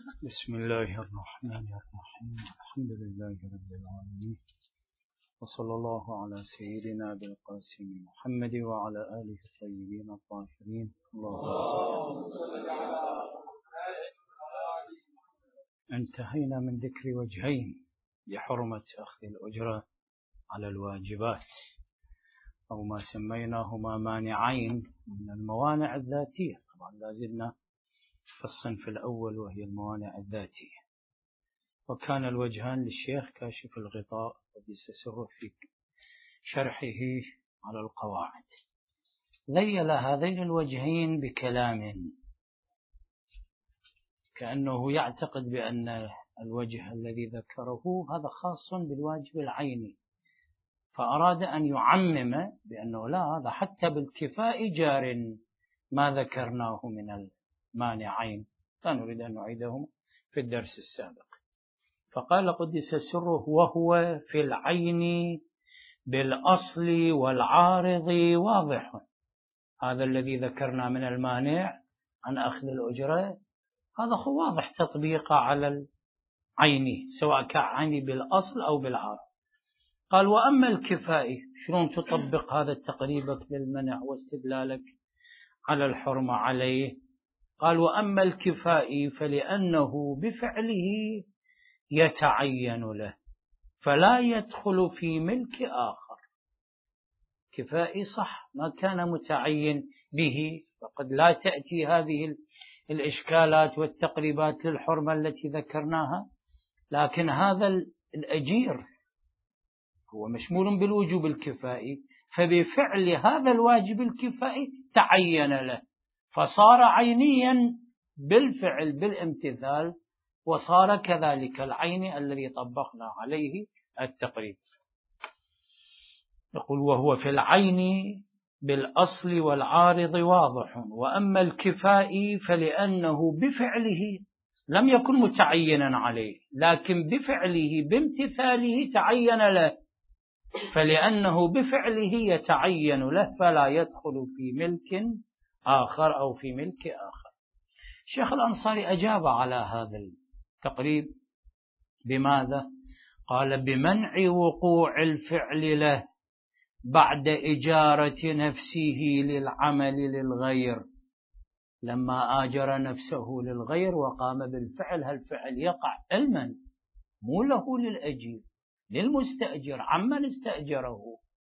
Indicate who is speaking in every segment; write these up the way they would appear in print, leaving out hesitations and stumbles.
Speaker 1: بسم الله الرحمن الرحيم. الحمد لله رب العالمين، وصلى الله على سيدنا بالقاسم محمد وعلى آله الطيبين الطاهرين. اللهم صل. انتهينا من ذكر وجهين بحرمة أخذ الأجرة على الواجبات، أو ما سميناهما مانعين من الموانع الذاتية. طبعا لازلنا في الصنف الأول وهي الموانع الذاتية. وكان الوجهان للشيخ كاشف الغطاء قدس سره في شرحه على القواعد. ذيل هذين الوجهين بكلام كأنه يعتقد بأن الوجه الذي ذكره هذا خاص بالواجب العيني، فأراد أن يعمم بأنه لا، هذا حتى بالكفاء جار ما ذكرناه من المانعين، لا نريد أن نعيدهم في الدرس السابق. فقال قدس سره: وهو في العين بالأصل والعارض واضح. هذا الذي ذكرنا من المانع عن أخذ الأجرة هذا واضح تطبيقه على العين، سواء كان عيني بالأصل أو بالعارض. قال: وأما الكفائي، شلون تطبق هذا تقريبك للمنع واستدلالك على الحرمة عليه؟ قال: وأما الكفائي فلأنه بفعله يتعين له فلا يدخل في ملك آخر. كفائي صح ما كان متعين به، وقد لا تأتي هذه الإشكالات والتقريبات للحرمة التي ذكرناها، لكن هذا الأجير هو مشمول بالوجوب الكفائي، فبفعل هذا الواجب الكفائي تعين له، فصار عينيا بالفعل بالامتثال، وصار كذلك العين الذي طبقنا عليه التقريب. يقول: وهو في العين بالأصل والعارض واضح. وأما الكفائي فلأنه بفعله لم يكن متعينا عليه، لكن بفعله بامتثاله تعين له، فلأنه بفعله يتعين له فلا يدخل في ملك آخر أو في ملك آخر. الشيخ الأنصاري أجاب على هذا التقريب بماذا؟ قال: بمنع وقوع الفعل له بعد إجارة نفسه للعمل للغير. لما آجر نفسه للغير وقام بالفعل، هالفعل يقع علما مو له للأجير، للمستأجر عمن استأجره.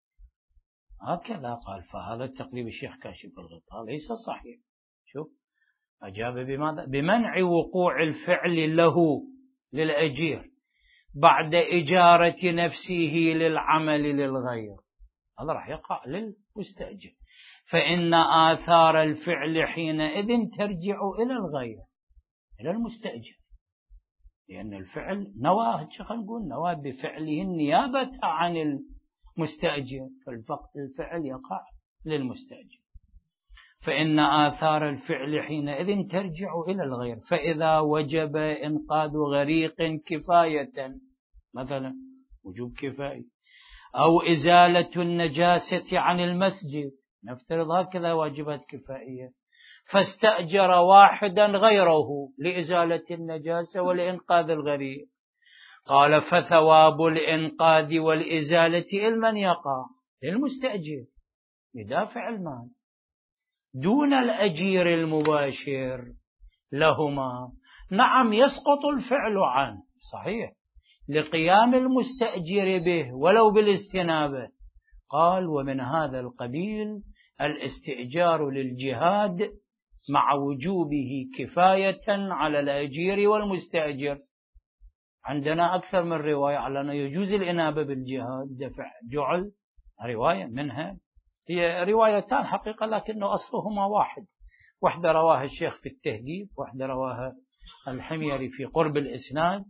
Speaker 1: هكذا قال. فهذا التقريب الشيخ كاشف الغطاء ليس صحيح. شوف أجاب بماذا؟ بمنع وقوع الفعل له للأجير بعد إجارة نفسه للعمل للغير، هذا راح يقع للمستأجر، فإن آثار الفعل حينئذ ترجع إلى الغير، إلى المستأجر، لأن الفعل نواه، نقول نواه بفعله النيابة عن المستأجر، فالفعل يقع للمستأجر، فإن آثار الفعل حينئذ ترجع إلى الغير. فإذا وجب إنقاذ غريق كفاية، مثلا وجوب كفاية، أو إزالة النجاسة عن المسجد، نفترض هكذا واجبات كفائية، فاستأجر واحدا غيره لإزالة النجاسة ولإنقاذ الغريق، قال: فثواب الإنقاذ والإزالة لمن يقع؟ للمستأجر لدافع المال، دون الأجير المباشر لهما. نعم يسقط الفعل عنه، صحيح، لقيام المستأجر به ولو بالاستنابة. قال: ومن هذا القبيل الاستئجار للجهاد مع وجوبه كفاية على الأجير والمستأجر. عندنا أكثر من رواية على أنه يجوز الإنابة بالجهاد، دفع جعل، رواية منها هي روايتان حقيقة، لكنه أصلهما واحد. واحدة رواها الشيخ في التهذيب، واحدة رواها الحميري في قرب الإسناد،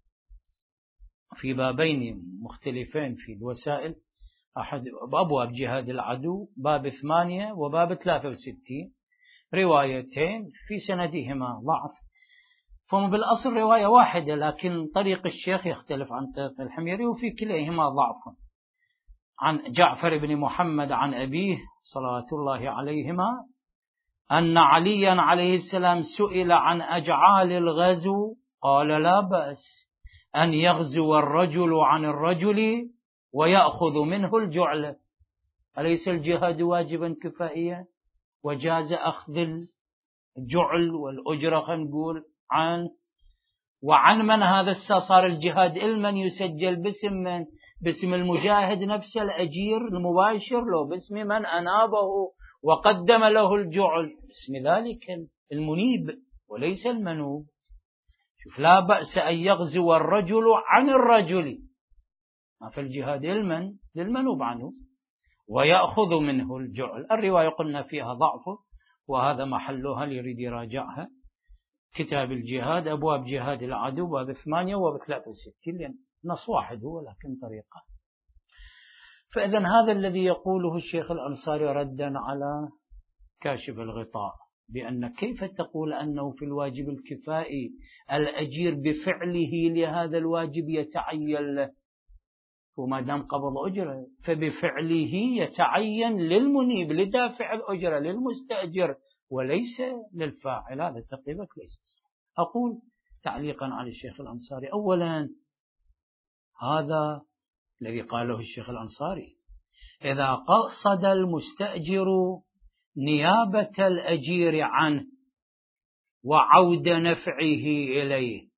Speaker 1: في بابين مختلفين في الوسائل، أحد أبواب جهاد العدو باب 8 وباب 63، روايتين في سندهما ضعف، فهم بالأصل رواية واحدة، لكن طريق الشيخ يختلف عن طريق الحميري، وفي كليهما ضعف. عن جعفر بن محمد عن أبيه صلوات الله عليهما أن عليا عليه السلام سئل عن أجعال الغزو قال لا بأس أن يغزو الرجل عن الرجل ويأخذ منه الجعل. أليس الجهاد واجبا كفائيا وجاز أخذ الجعل والأجرة خلينا نقول وعن من هذا صار الجهاد علما يسجل باسم من؟ باسم المجاهد نفسه الأجير المباشر له، باسم من أنابه وقدم له الجعل، باسم ذلك المنيب وليس المنوب. شوف، لا بأس أن يغزو الرجل عن الرجل، ما في الجهاد علما للمنوب عنه ويأخذ منه الجعل. الرواية قلنا فيها ضعف، وهذا محلها اللي يريد يراجعها، كتاب الجهاد أبواب جهاد العدو باب 8 وباب 63، لأن نص واحد هو لكن طريقة. فإذا هذا الذي يقوله الشيخ الأنصاري ردا على كاشف الغطاء، بأن كيف تقول أنه في الواجب الكفائي الأجير بفعله لهذا الواجب يتعين له، وما دام قبض أجرة فبفعله يتعين للمنيب لدافع الأجرة للمستأجر وليس للفاعل. هذا تقريبا ليس صحيح. أقول تعليقا على الشيخ الأنصاري، أولا هذا الذي قاله الشيخ الأنصاري إذا قصد المستأجر نيابة الأجير عنه وعود نفعه إليه،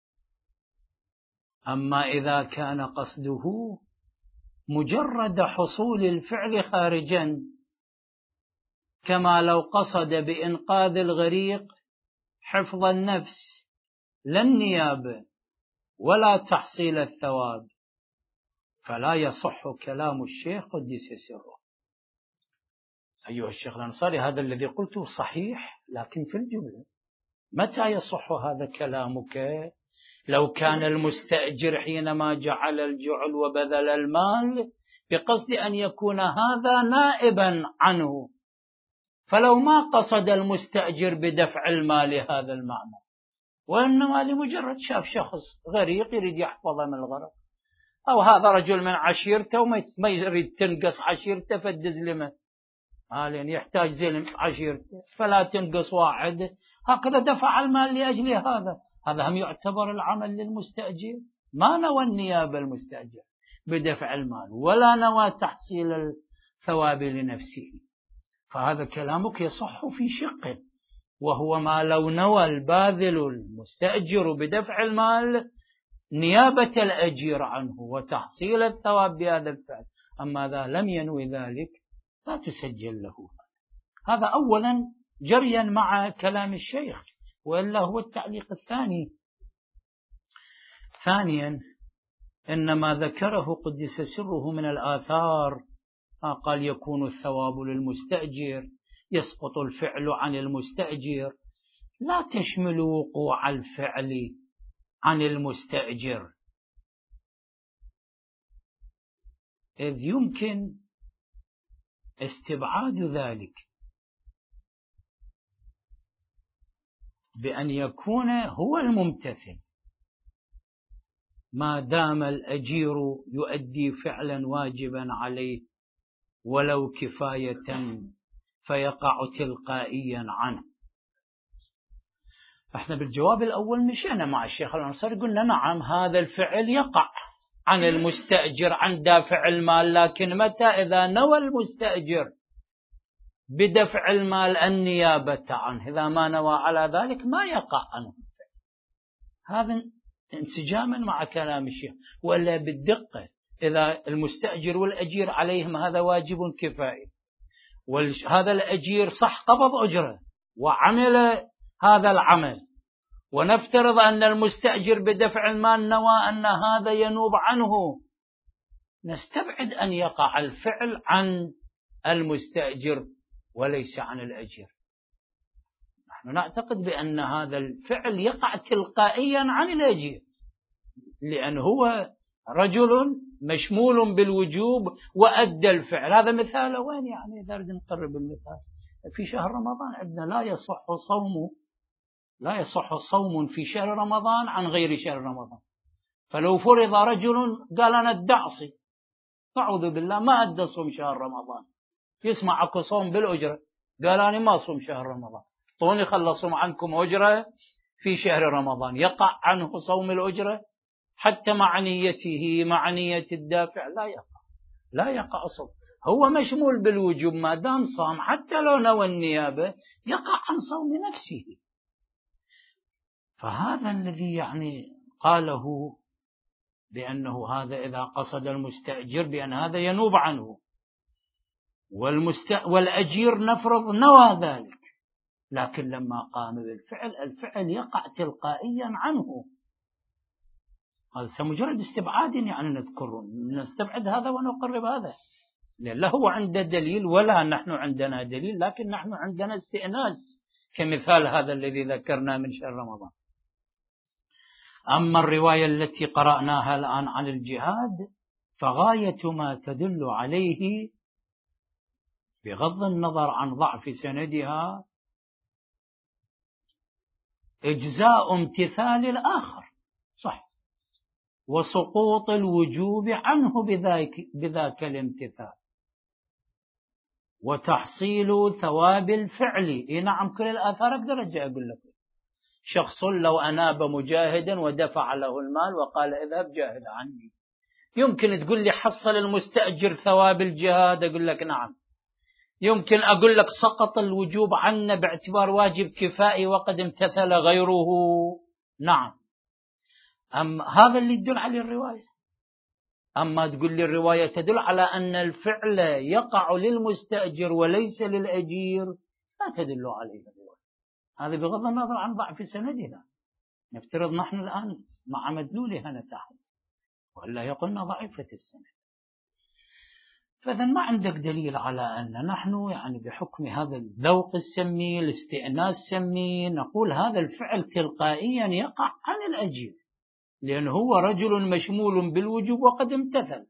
Speaker 1: أما إذا كان قصده مجرد حصول الفعل خارجا، كما لو قصد بإنقاذ الغريق حفظ النفس لا النيابة ولا تحصيل الثواب، فلا يصح كلام الشيخ قدس سره. أيها الشيخ الأنصاري، هذا الذي قلته صحيح لكن في الجملة. متى يصح هذا كلامك؟ لو كان المستأجر حينما جعل الجعل وبذل المال بقصد أن يكون هذا نائبا عنه، فلو ما قصد المستأجر بدفع المال هذا المعنى، وإنما لمجرد شاف شخص غريق يريد يحفظه من الغرق، أو هذا رجل من عشيرته وما يريد تنقص عشيرته فدز لمن لأن يحتاج زلم عشيرته فلا تنقص واحد، هكذا دفع المال لأجل هذا هم يعتبر العمل للمستأجر، ما نوى النيابة المستأجر بدفع المال ولا نوى تحصيل الثواب لنفسه، فهذا كلامك يصح في شقه، وهو ما لو نوى الباذل المستأجر بدفع المال نيابة الأجير عنه وتحصيل الثواب بهذا الفعل، أما إذا لم ينوي ذلك لا تسجل له. هذا أولا جريا مع كلام الشيخ، وإلا هو التعليق الثاني. ثانيا، إنما ذكره قدس سره من الآثار قال يكون الثواب للمستأجر، يسقط الفعل عن المستأجر، لا تشمل وقوع الفعل عن المستأجر، إذ يمكن استبعاد ذلك بأن يكون هو الممتثل ما دام الأجير يؤدي فعلا واجبا عليه ولو كفاية فيقع تلقائيا عنه. احنا بالجواب الأول مشينا مع الشيخ الأنصاري قلنا نعم هذا الفعل يقع عن المستأجر عن دافع المال، لكن متى؟ إذا نوى المستأجر بدفع المال النيابة عنه، إذا ما نوى على ذلك ما يقع عنه. هذا انسجاما مع كلام الشيخ، ولا بالدقة إذا المستأجر والأجير عليهم هذا واجب كفائي، وهذا الأجير صح قبض أجره وعمل هذا العمل، ونفترض أن المستأجر بدفع المال نوى أن هذا ينوب عنه، نستبعد أن يقع الفعل عن المستأجر وليس عن الأجير. نحن نعتقد بأن هذا الفعل يقع تلقائيا عن الأجير، لأن هو رجل مشمول بالوجوب وأدى الفعل. هذا مثال وين يعني إذا نريد نقرب المثال في شهر رمضان عندنا لا يصح صوم في شهر رمضان عن غير شهر رمضان. فلو فرض رجل قال أنا الدعصي أعوذ بالله ما أدى صوم شهر رمضان، يسمع أكو صوم بالأجرة قال أنا ما صوم شهر رمضان، طوني خلصوا عنكم أجرة في شهر رمضان، يقع عنه صوم الأجرة حتى مع نيته مع نية الدافع؟ لا يقع أصلا، هو مشمول بالوجوب ما دام صام، حتى لو نوى النيابة يقع عن صوم نفسه. فهذا الذي يعني قاله بأنه هذا إذا قصد المستأجر بأن هذا ينوب عنه، والأجير نفرض نوى ذلك، لكن لما قام بالفعل الفعل يقع تلقائيا عنه. هذا مجرد استبعاد يعني نذكره، نستبعد هذا ونقرب هذا، لا هو عنده دليل ولا نحن عندنا دليل، لكن نحن عندنا استئناس كمثال هذا الذي ذكرنا من شهر رمضان. أما الرواية التي قرأناها الآن عن الجهاد فغاية ما تدل عليه بغض النظر عن ضعف سندها إجزاء امتثال الآخر صح، وسقوط الوجوب عنه بذاك الامتثال، وتحصيل ثواب الفعل. نعم كل الآثار أقدر أقول لك شخص لو أناب مجاهدا ودفع له المال وقال اذهب جاهد عني، يمكن تقول لي حصل المستأجر ثواب الجهاد؟ أقول لك نعم. يمكن أقول لك سقط الوجوب عنه باعتبار واجب كفائي وقد امتثل غيره؟ نعم. هذا اللي يدل عليه الرواية. أما تقول لي الرواية تدل على أن الفعل يقع للمستأجر وليس للأجير، لا تدل عليه الرواية. هذا بغض النظر عن ضعف سندها، نفترض نحن الآن مع مدلولها نتحدث، وإلا يقولنا ضعيفة السند. فإذا ما عندك دليل على أن نحن يعني بحكم هذا الذوق السمي الاستئناس السمي نقول هذا الفعل تلقائيا يقع عن الأجير، لأنه هو رجل مشمول بالوجوب وقد امتثل.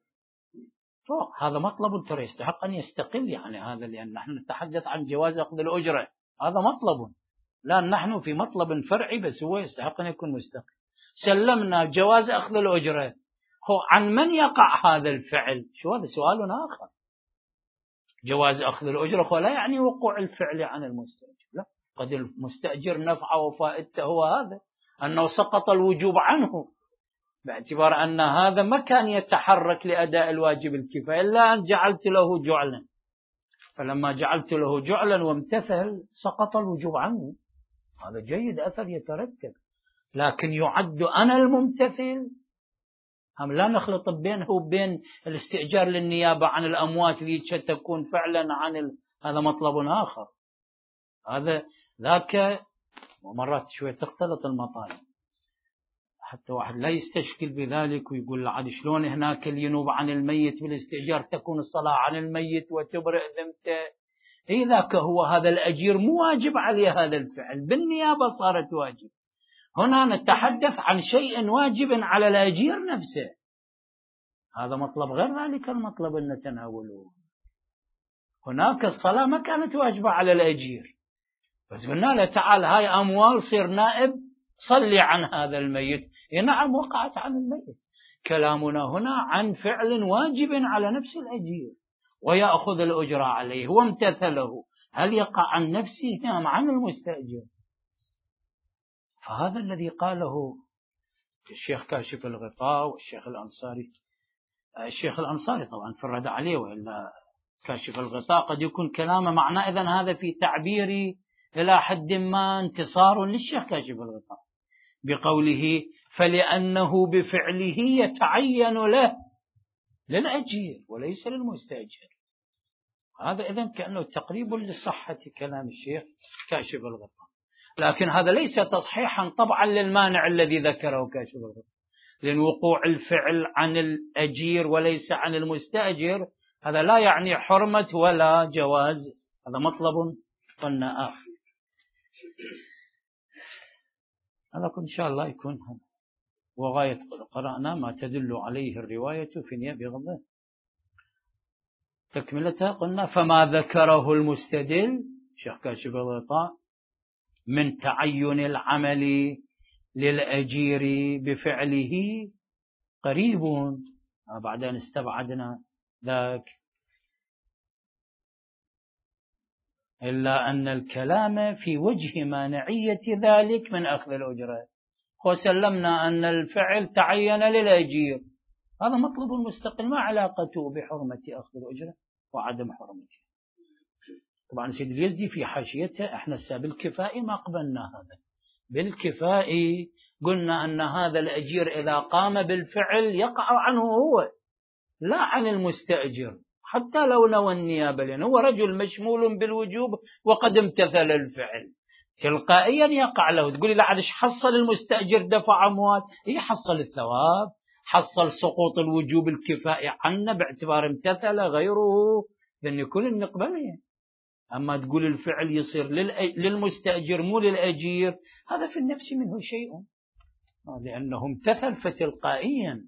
Speaker 1: هذا مطلب ترى يستحق أن يستقل يعني هذا، لأن نحن نتحدث عن جواز أخذ الأجرة، هذا مطلب، لا نحن في مطلب فرعي بس هو يستحق أن يكون مستقل. سلمنا جواز أخذ الأجرة، هو عن من يقع هذا الفعل؟ شو هذا سؤال آخر. جواز أخذ الأجرة هو لا يعني وقوع الفعل عن المستأجر، لا، قد المستأجر نفعه وفائدته هو هذا أنه سقط الوجوب عنه باعتبار أن هذا ما كان يتحرك لأداء الواجب الكفاية إلا أن جعلت له جعلا، فلما جعلت له جعلا وامتثل سقط الوجوب عنه. هذا جيد، أثر يترتب، لكن يعد أنا الممتثل؟ هم لا نخلط بينه وبين الاستئجار للنيابة عن الأموات اللي تكون فعلا عن هذا مطلب آخر. هذا ذاك، ومرات شوية تختلط المطالب حتى واحد لا يستشكل بذلك ويقول عاد شلون هناك اللي ينوب عن الميت بالاستئجار تكون الصلاة عن الميت وتبرئ ذمته. ذاك هو هذا الأجير مو واجب عليه هذا الفعل، بالنيابة صارت واجب. هنا نتحدث عن شيء واجب على الأجير نفسه، هذا مطلب غير ذلك المطلب اللي نتناوله. هناك الصلاة ما كانت واجبة على الأجير، بس قلنا له تعال هاي أموال صير نائب صلي عن هذا الميت. نعم وقعت عن الميت. كلامنا هنا عن فعل واجب على نفس الأجير ويأخذ الأجرة عليه وامتثله، هل يقع عن نفسه أم عن المستأجر؟ فهذا الذي قاله الشيخ كاشف الغطاء والشيخ الأنصاري. الشيخ الأنصاري طبعا فرد عليه، وإلا كاشف الغطاء قد يكون كلامه معناه إذن هذا في تعبيري إلى حد ما انتصار للشيخ كاشف الغطاء بقوله فلأنه بفعله يتعين له للأجير وليس للمستأجر. هذا إذن كأنه تقريب لصحة كلام الشيخ كاشف الغطاء، لكن هذا ليس تصحيحا طبعا للمانع الذي ذكره كاشف الغطاء، لأن وقوع الفعل عن الأجير وليس عن المستأجر هذا لا يعني حرمة ولا جواز، هذا مطلب قلنا آخر. هذا إن شاء الله يكون وغاية قرأنا ما تدل عليه الرواية في نيابة غضه. تكملتها قلنا فما ذكره المستدل شيخ كاشف الغطاء من تعين العمل للأجير بفعله قريب، بعدين استبعدنا ذاك. إلا أن الكلام في وجه مانعية ذلك من أخذ الأجرة، وسلمنا أن الفعل تعين للأجير، هذا مطلب مستقل ما علاقته بحرمة أخذ الأجرة وعدم حرمتها. طبعا سيد اليزدي في حاشيته احنا بالكفائي ما قبلنا هذا، بالكفائي قلنا أن هذا الأجير إذا قام بالفعل يقع عنه هو لا عن المستأجر، حتى لو نوى النيابة، لأنه هو رجل مشمول بالوجوب وقد امتثل الفعل، تلقائيا يقع له. تقولي لا عادش حصل المستأجر دفع أموال، هي حصل الثواب، حصل سقوط الوجوب الكفائي عنه باعتبار امتثل غيره، لأن كل نقبله. أما تقول الفعل يصير للمستأجر مو للأجير، هذا في النفس منه شيء، لأنه امتثل فتلقائيا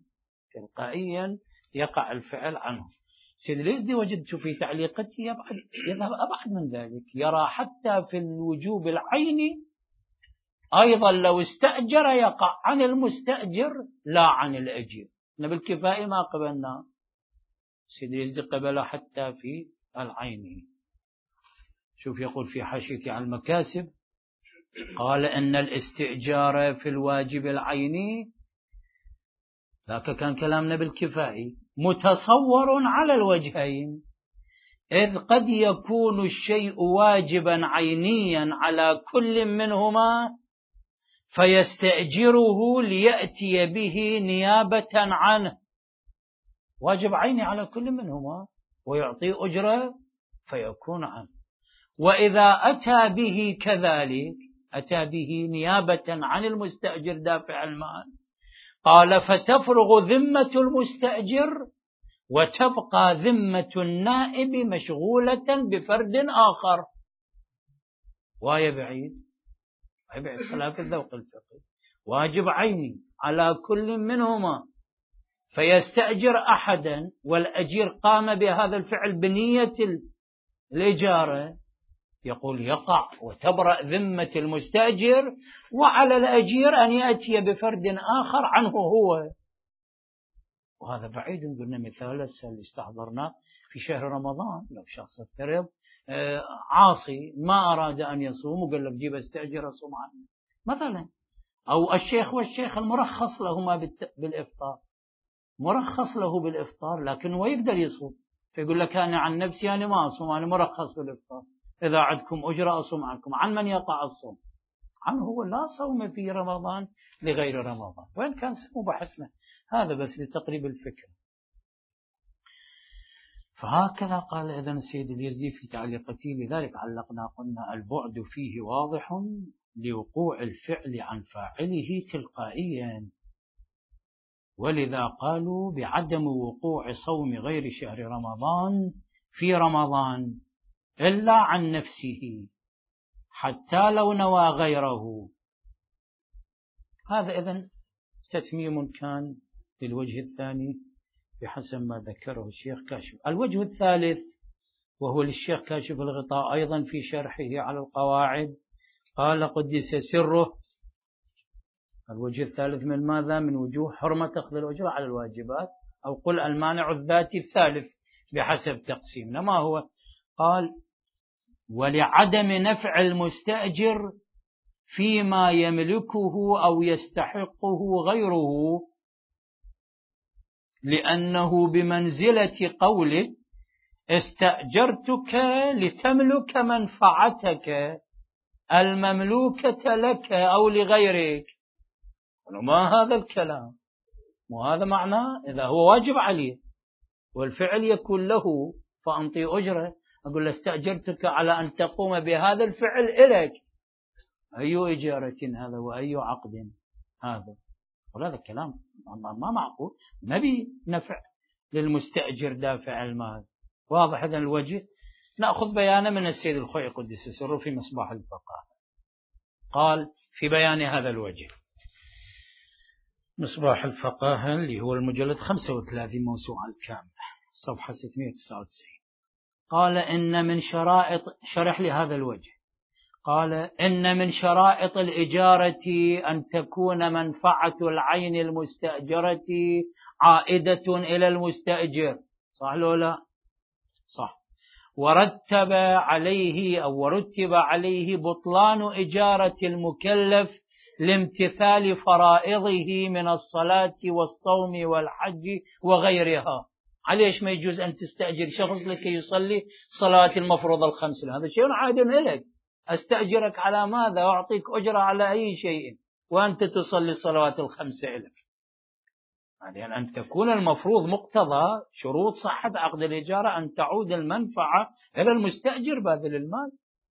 Speaker 1: يقع الفعل عنه. سيد اليزدي وجدت في تعليقته يذهب أبعد من ذلك، يرى حتى في الوجوب العيني أيضا لو استأجر يقع عن المستأجر لا عن الأجير. بالكفاءة ما قبلنا، سيد اليزدي قبل حتى في العيني. شوف يقول في حاشية على المكاسب، قال إن الاستئجار في الواجب العيني، ذاك كان كلامنا بالكفائي، متصور على الوجهين، إذ قد يكون الشيء واجبا عينيا على كل منهما فيستأجره ليأتي به نيابة عنه، واجب عيني على كل منهما ويعطي أجرة فيكون عنه. وإذا أتى به كذلك، أتى به نيابة عن المستأجر دافع المال، قال فتفرغ ذمة المستأجر وتبقى ذمة النائب مشغولة بفرد آخر. وهي بعيد خلاف الذوق الفقهي، واجب عيني على كل منهما فيستأجر أحدا والأجير قام بهذا الفعل بنية الإجارة، يقول يقع وتبرأ ذمة المستأجر، وعلى الأجير أن يأتي بفرد آخر عنه هو. وهذا بعيد. قلنا مثال اللي استحضرناه في شهر رمضان، لو شخص افترض عاصي ما أراد أن يصوم وقال له جيب استأجر أصوم عنه مثلا، أو الشيخ والشيخ المرخص لهما بالإفطار، مرخص له بالإفطار لكن هو يقدر يصوم، فيقول لك أنا عن نفسي أنا ما أصوم، أنا مرخص بالإفطار، إذا عندكم أجرة أصوم عنكم. عن من يقع الصوم؟ عنه هو، لا صوم في رمضان لغير رمضان، وإن كان سمو بحثنا هذا بس لتقريب الفكرة. فهكذا قال إذن السيد اليزدي في تعليقته، لذلك علقنا قلنا البعد فيه واضح لوقوع الفعل عن فاعله تلقائيا، ولذا قالوا بعدم وقوع صوم غير شهر رمضان في رمضان إلا عن نفسه حتى لو نوى غيره. هذا إذن تتميم كان للوجه الثاني بحسب ما ذكره الشيخ كاشف. الوجه الثالث وهو للشيخ كاشف الغطاء أيضا في شرحه على القواعد، قال قدس سره. الوجه الثالث من ماذا؟ من وجوه حرمة أخذ الأجرة على الواجبات، أو قل المانع الذاتي الثالث بحسب تقسيمنا. ما هو؟ قال ولعدم نفع المستأجر فيما يملكه أو يستحقه غيره، لأنه بمنزلة قوله استأجرتك لتملك منفعتك المملوكة لك أو لغيرك. ما هذا الكلام، وهذا معناه إذا هو واجب عليه والفعل يكون له فأنطي أجرة، أقول له استأجرتك على أن تقوم بهذا الفعل إليك، أي إجارة هذا وأي عقد هذا؟ وهذا الكلام ما معقول، نبي نفع للمستأجر دافع المال. واضح هذا الوجه. نأخذ بيانه من السيد الخوئي قدس سره في مصباح الفقهاء، قال في بيان هذا الوجه، مصباح الفقهاء اللي هو المجلد 35 موسوعة الكاملة صفحة 699، قال إن من شرائط، شرح لهذا الوجه، قال إن من شرائط الإجارة أن تكون منفعة العين المستأجرة عائدة إلى المستأجر. صح لو لا؟ صح. ورتب عليه بطلان إجارة المكلف لامتثال فرائضه من الصلاة والصوم والحج وغيرها. عليش ما يجوز أن تستأجر شخص لكي يصلي صلاة المفروضة الخمس؟ هذا شيء عاد لك. أستأجرك على ماذا؟ وأعطيك أجرة على أي شيء وأنت تصلي الصلوات الخمس لك؟ يعني أن تكون المفروض مقتضى شروط صحة عقد الإجارة أن تعود المنفعة إلى المستأجر باذل المال.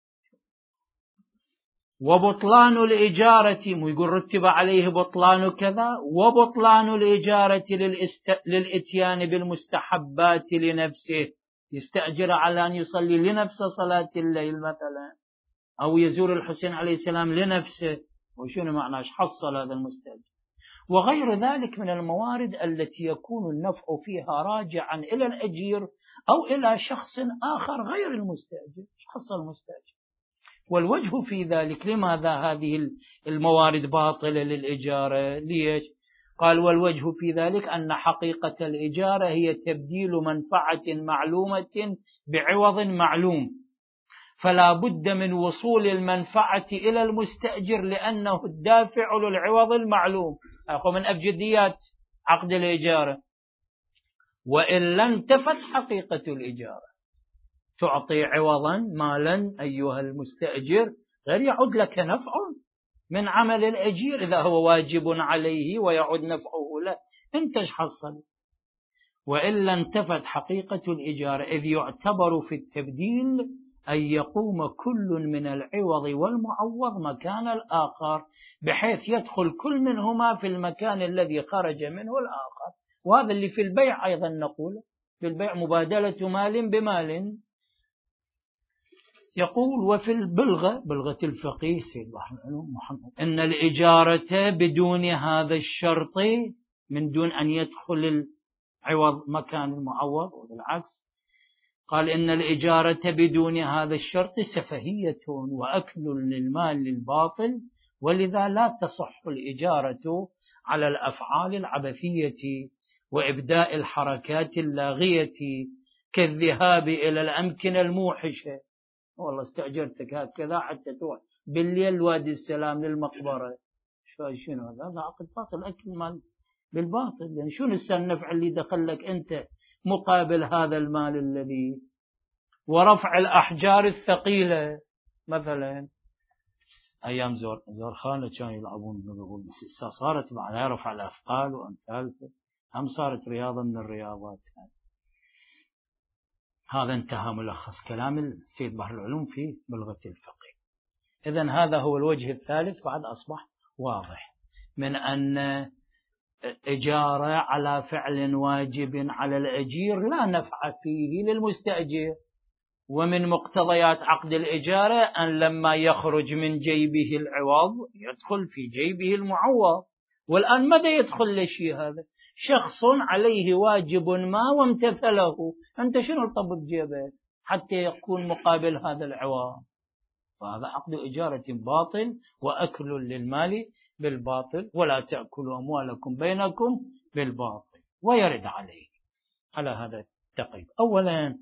Speaker 1: وبطلان الإجارة، يقول رتب عليه بطلان كذا، وبطلان الإجارة للإتيان بالمستحبات لنفسه، يستأجر على أن يصلي لنفسه صلاة الليل مثلا، أو يزور الحسين عليه السلام لنفسه، وشنو معنى ايش حصل هذا المستأجر؟ وغير ذلك من الموارد التي يكون النفع فيها راجعا إلى الأجير أو إلى شخص آخر غير المستأجر. ايش حصل المستأجر؟ والوجه في ذلك، لماذا هذه الموارد باطلة للإجارة؟ ليش؟ قال والوجه في ذلك أن حقيقة الإجارة هي تبديل منفعة معلومة بعوض معلوم، فلا بد من وصول المنفعة إلى المستأجر لأنه الدافع للعوض المعلوم، أخو من أبجديات عقد الإجارة. وإلا انتفت حقيقة الإجارة. تعطي عوضا مالا أيها المستأجر غير يعود لك نفع من عمل الأجير إذا هو واجب عليه ويعود نفعه له، انت ايش حصل؟ وإلا انتفت حقيقة الإجارة، إذ يعتبر في التبديل أن يقوم كل من العوض والمعوض مكان الآخر، بحيث يدخل كل منهما في المكان الذي خرج منه الآخر. وهذا اللي في البيع أيضا نقول، في البيع مبادلة مال بمال. يقول وفي بلغة الفقيه سيد محمد إن الإجارة بدون هذا الشرط، من دون أن يدخل العوض مكان المعوض وبالعكس، قال إن الإجارة بدون هذا الشرط سفهية وأكل للمال للباطل، ولذا لا تصح الإجارة على الأفعال العبثية وإبداء الحركات اللاغية كالذهاب إلى الأمكنة الموحشة. والله استأجرتك هكذا حتى تروح بالليل وادي السلام للمقبرة، شنو هذا عقد باطل، أكل مال بالباطل. يعني شنو النفع اللي دخل لك أنت مقابل هذا المال الذي؟ ورفع الأحجار الثقيلة مثلا، أيام زورخانة كانوا يلعبون بالغول، بس صارت بعدها رفع الأثقال وأمثالها، هم صارت رياضة من الرياضات. هذا انتهى ملخص كلام السيد بحر العلوم في بلغة الفقه. إذن هذا هو الوجه الثالث، بعد أصبح واضح من أن إجارة على فعل واجب على الأجير لا نفع فيه للمستأجر. ومن مقتضيات عقد الإجارة أن لما يخرج من جيبه العوض يدخل في جيبه المعوض. والآن ماذا يدخل لشيء؟ هذا شخص عليه واجب ما وامتثله، أنت شنو الطبق جيبه حتى يكون مقابل هذا العوض؟ فهذا عقد إجارة باطل وأكل للمال بالباطل، ولا تأكلوا أموالكم بينكم بالباطل. ويرد عليه على هذا التقييد. أولا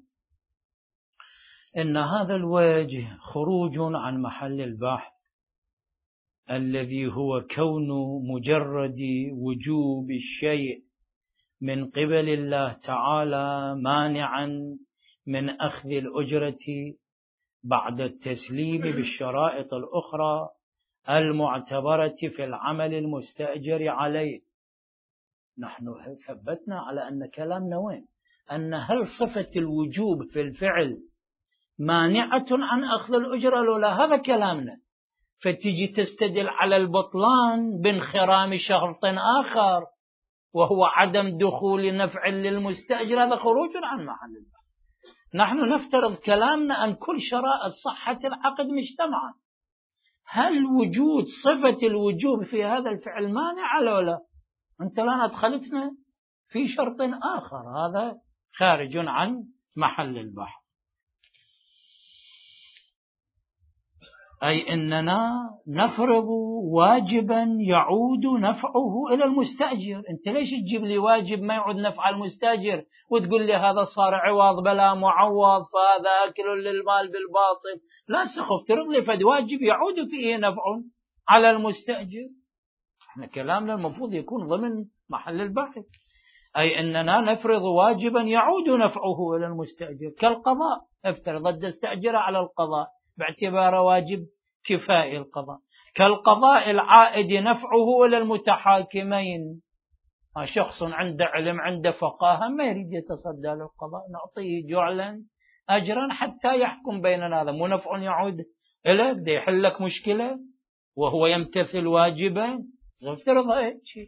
Speaker 1: إن هذا الوجه خروج عن محل البحث الذي هو كون مجرد وجوب الشيء من قبل الله تعالى مانعا من أخذ الأجرة بعد التسليم بالشرائط الأخرى المعتبرة في العمل المستأجر عليه. نحن ثبتنا على أن كلامنا وين؟ أن هل صفة الوجوب في الفعل مانعة عن أخذ الأجرة لولا؟ هذا كلامنا. فتجي تستدل على البطلان بانخرام شرط آخر وهو عدم دخول نفع للمستأجر، هذا خروج عن محل البحث. نحن نفترض كلامنا أن كل شرائط صحة العقد مجتمعة. هل وجود صفة الوجوب في هذا الفعل مانع لولا؟ أنت الآن أدخلتنا في شرط آخر، هذا خارج عن محل البحث. أي أننا نفرض واجبا يعود نفعه إلى المستأجر. أنت ليش تجيب لي واجب ما يعود نفع المستأجر وتقول لي هذا صار عوض بلا معوض فهذا أكل للمال بالباطل؟ لا سخف، ترض لي فد واجب يعود فيه نفع على المستأجر. احنا كلامنا المفروض يكون ضمن محل البحث. أي أننا نفرض واجبا يعود نفعه إلى المستأجر كالقضاء. افترض أن تستأجر على القضاء باعتباره واجب كفائي القضاء، كالقضاء العائد نفعه إلى المتحاكمين. شخص عنده علم عنده فقاهة ما يريد يتصدى للقضاء، نعطيه جعلا أجرا حتى يحكم بيننا، هذا مو نفع يعود إليه، بده يحل لك مشكلة وهو يمتثل واجبا. افترض هيك شيء.